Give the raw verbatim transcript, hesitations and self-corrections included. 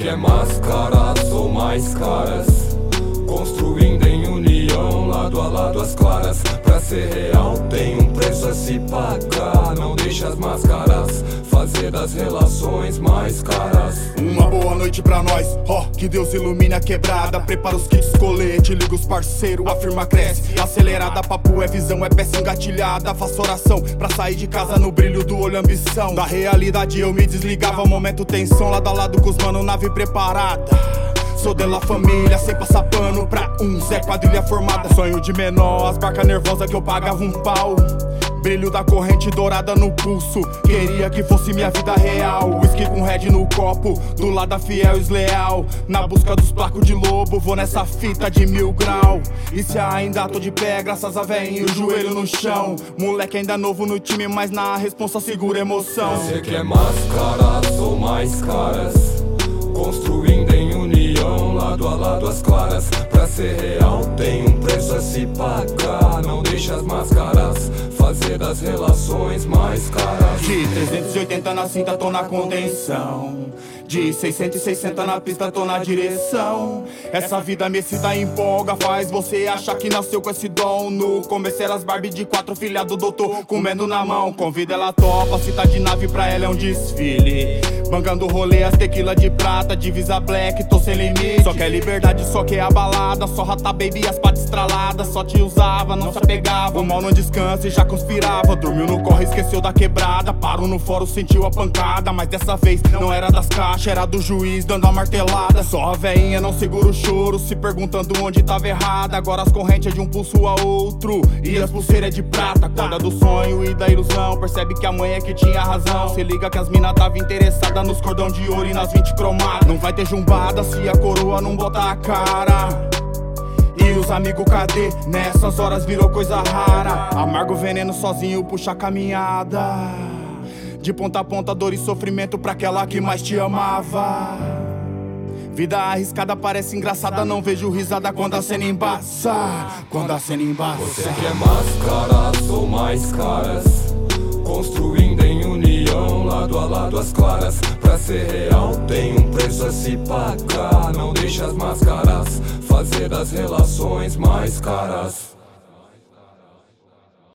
quer máscaras ou mais caras, construindo em união, lado a lado as claras. Pra ser real tem um preço a se pagar. Não deixe as máscaras fazer das relações mais caras. Uma boa noite pra nós, ó, oh, que Deus ilumine a quebrada. Prepara os kits, colete, liga os parceiro, a firma cresce. Acelerada, papo é visão, é peça engatilhada. Faço oração pra sair de casa no brilho do olho, ambição. Da realidade eu me desligava, momento tensão. Lado a lado com os mano, nave preparada. Sou de la família, sem passar pano pra uns, é quadrilha formada. Sonho de menor, as barcas nervosas que eu pagava um pau. Brilho da corrente dourada no pulso, queria que fosse minha vida real. Whisky com red no copo, do lado da fiel e leal. Na busca dos placos de lobo, vou nessa fita de mil grau. E se ainda tô de pé, graças a véinho, o joelho no chão. Moleque ainda novo no time, mas na responsa segura emoção. Você quer máscaras ou mais caras, construindo em união, lado a lado as claras. Pra ser real tem um preço a se pagar. Não deixe as máscaras fazer das relações mais caras. De trezentos e oitenta na cinta tô na contenção, de seiscentos e sessenta na pista tô na direção. Essa vida mecida empolga, faz você achar que nasceu com esse dom. No começo era as Barbie de quatro, filha do doutor, comendo na mão. Convida ela topa, se tá de nave pra ela é um desfile. Bangando rolê, as tequila de prata, divisa black, tô sem limite. Só quer liberdade, só quer a balada, só rata baby, as patas estraladas. Só te usava, não se apegava, o mal não descansa e já conspirava. Dormiu no corre, esqueceu da quebrada, parou no fórum, sentiu a pancada. Mas dessa vez não era das caixas, era do juiz dando a martelada. Só a veinha não segura o choro, se perguntando onde tava errada. Agora as correntes é de um pulso a outro e as pulseiras é de prata. Acorda do sonho e da ilusão, percebe que a mãe é que tinha razão. Se liga que as mina tava interessada nos cordão de ouro e nas vinte cromadas. Não vai ter jumbada se a coroa não botar a cara. E os amigos cadê? Nessas horas virou coisa rara. Amargo veneno sozinho puxa a caminhada. De ponta a ponta, dor e sofrimento pra aquela que mais te amava. Vida arriscada parece engraçada, não vejo risada quando a cena embaça. Quando a cena embaça. Você quer máscaras ou mais caras, construindo em união, lado a lado as claras. Pra ser real tem um preço a se pagar. Não deixe as máscaras fazer das relações mais caras.